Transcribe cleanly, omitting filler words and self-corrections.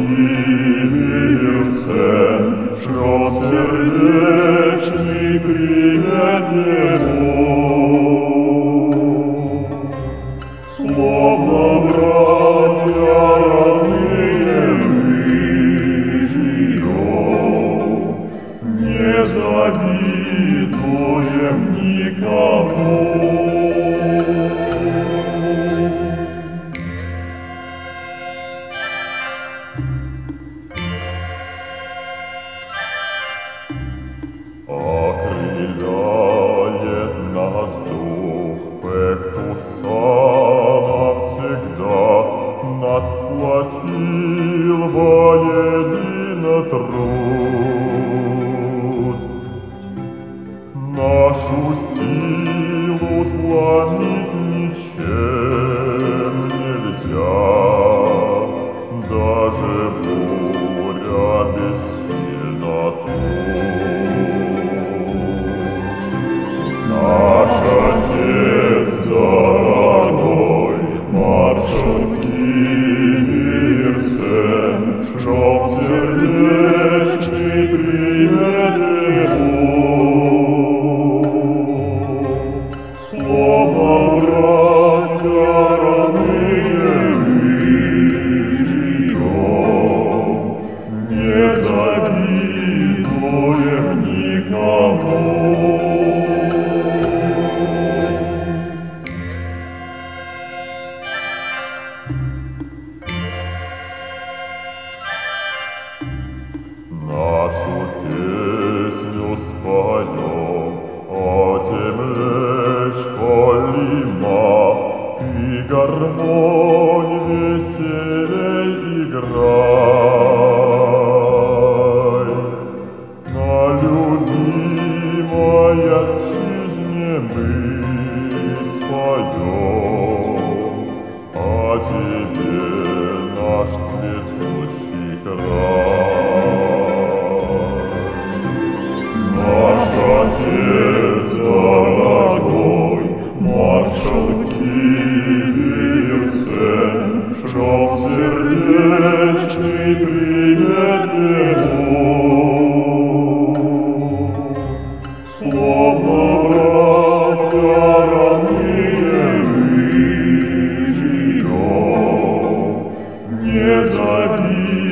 Киирсен, шлет сердечный привет ему. Словно братья родные мы живем, не завидуем никому. Окрыляет нас дух Пектуса навсегда, нас сплотил воедино труд. Нашу силу сломить ничем нельзя, даже буря бессильна тут. Наш Отец дорогой, маршал Киирсен, шлет сердечный привет ему. Словно братья родные мы живем, не завидуем никому. Нашу песню споем о земле Чхолима, и гармонь веселей играй. На любимой отчизне мы споем о тебе, наш цветущий край. Наш Отец дорогой, маршал Киирсен, шлет сердечный привет ему. Словно братья родные мы живем, не завидуем